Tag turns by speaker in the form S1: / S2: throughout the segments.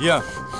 S1: Ja.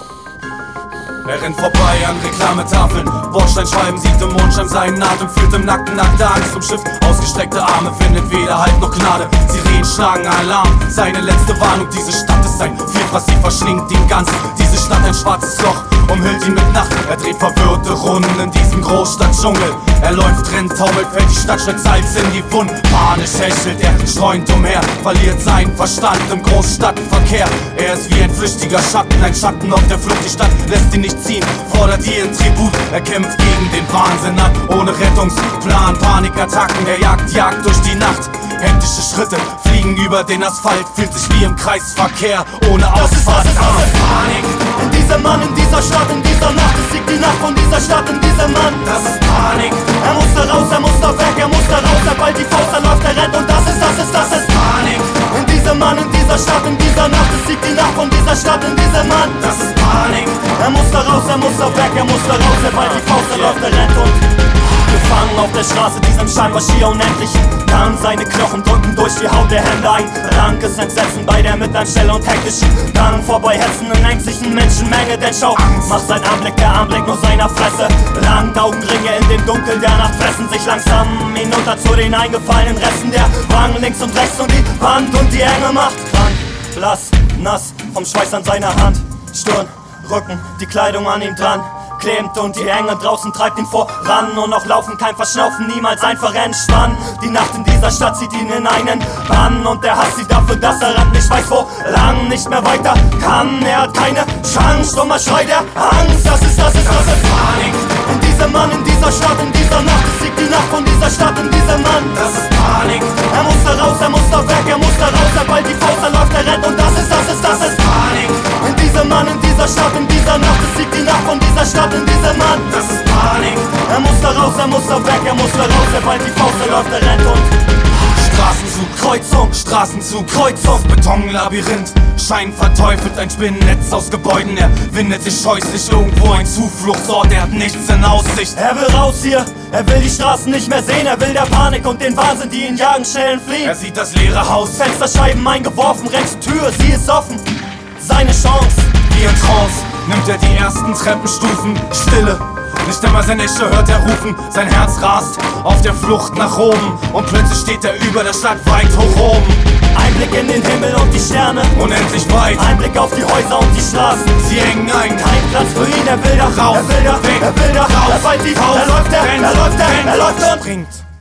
S1: Er rennt vorbei an Reklametafeln, Bordsteinscheiben, sieht im Mondschein seinen Atem, fühlt im Nacken nackte Angst um Schiff, ausgestreckte Arme, findet weder Halt noch Gnade. Sirenen schlagen Alarm, seine letzte Warnung, diese Stadt ist ein Vielfraß, sie verschlingt ihn ganz. Diese Stadt ein schwarzes Loch, umhüllt ihn mit Nacht. Er dreht verwirrte Runden in diesem Großstadtdschungel. Er läuft, rennt, taumelt, fällt die Stadt, schlägt Salz in die Wunden. Panisch hechelt er, streunt umher, verliert seinen Verstand im Großstadtverkehr. Er ist wie ein flüchtiger Schatten, ein Schatten auf der Flucht. Die Stadt lässt ihn nicht ziehen, fordert ihren Tribut. Er kämpft gegen den Wahnsinn an, ohne Rettungsplan. Panikattacken, er jagt durch die Nacht. Hektische Schritte fliegen über den Asphalt, fühlt sich wie im Kreisverkehr, ohne Ausfahrt.
S2: Das ist Panik. In diesem Mann, in dieser Stadt, in dieser Nacht. Es siegt die Nacht von dieser Stadt, in diesem Mann.
S1: Das ist Panik.
S2: Er muss da raus, er muss da weg, er muss da raus. Er ballt die Faust, er läuft, er rennt und das ist
S1: Panik.
S2: In diesem Mann, in dieser Stadt, in dieser Nacht. Es siegt die Nacht von dieser Stadt, in diesem Mann.
S1: Das ist Panik.
S2: Er muss da raus, er muss da weg, er muss da raus. Er ballt die Faust, er läuft, er rennt und gefangen auf der Straße, diesem scheinbar schier unendlichen Gang. Seine Knochen drücken durch die Haut der Hände ein rankes Entsetzen bei der Miteinstelle und hektischen Gang. Vorbei hetzen in ängstlichen Menschenmenge, denn schau, macht sein Anblick, der Anblick nur seiner Fresse lang. Augenringe in dem Dunkel der Nacht fressen sich langsam hinunter zu den eingefallenen Resten der Wangen. Links und rechts und die Wand und die enge Macht. Krank, blass, nass vom Schweiß an seiner Hand. Stirn, Rücken, die Kleidung an ihm dran klebt und die Enge draußen treibt ihn voran. Nur noch laufen, kein Verschnaufen, niemals einfach entspannen. Die Nacht in dieser Stadt zieht ihn in einen Bann und er hasst sie dafür, dass er rennt, nicht weiß wo lang, nicht mehr weiter kann. Er hat keine Chance, stummer Schrei der Angst. Das ist
S1: Panik.
S2: in diesem Mann, in dieser Stadt, in dieser Nacht. Es siegt die Nacht von dieser Stadt, in diesem Mann.
S1: Das ist Panik.
S2: Er muss da raus, er muss da weg, er muss da raus. Er ballt die Faust, er läuft, er rennt und das ist
S1: Panik.
S2: in diesem Mann, in dieser Stadt, in dieser Nacht. Es siegt die Nacht von dieser Stadt, in diesem Mann.
S1: Das ist Panik.
S2: Er muss da raus, er muss da weg, er muss da raus. Er ballt die Faust, er läuft, er rennt und
S1: Straßenzug, Straßenzug, Kreuzung, Betonlabyrinth, Schein verteufelt, ein Spinnennetz aus Gebäuden. Er windet sich scheußlich irgendwo ein Zufluchtsort, er hat nichts in Aussicht.
S2: er will raus hier, er will die Straßen nicht mehr sehen. Er will der Panik und den Wahnsinn, die ihn jagen, schnell entfliehen.
S1: Er sieht das leere Haus,
S2: Fensterscheiben eingeworfen, rechts Tür, sie ist offen. Seine Chance.
S1: wie in Trance, nimmt er die ersten Treppenstufen. Stille, nicht einmal sein Echo hört er rufen. Sein Herz rast auf der Flucht nach oben und plötzlich steht er über der Stadt weit hoch oben.
S2: Einblick in den Himmel und die Sterne,
S1: Unendlich weit,
S2: Einblick auf die Häuser und die Straßen.
S1: sie hängen ein.
S2: Kein Platz für ihn, er will da
S1: Rauf,
S2: er will da,
S1: weg,
S2: er will da,
S1: raus,
S2: er ballt die
S1: raus,
S2: er läuft,
S1: rennt,
S2: er läuft und
S1: springt.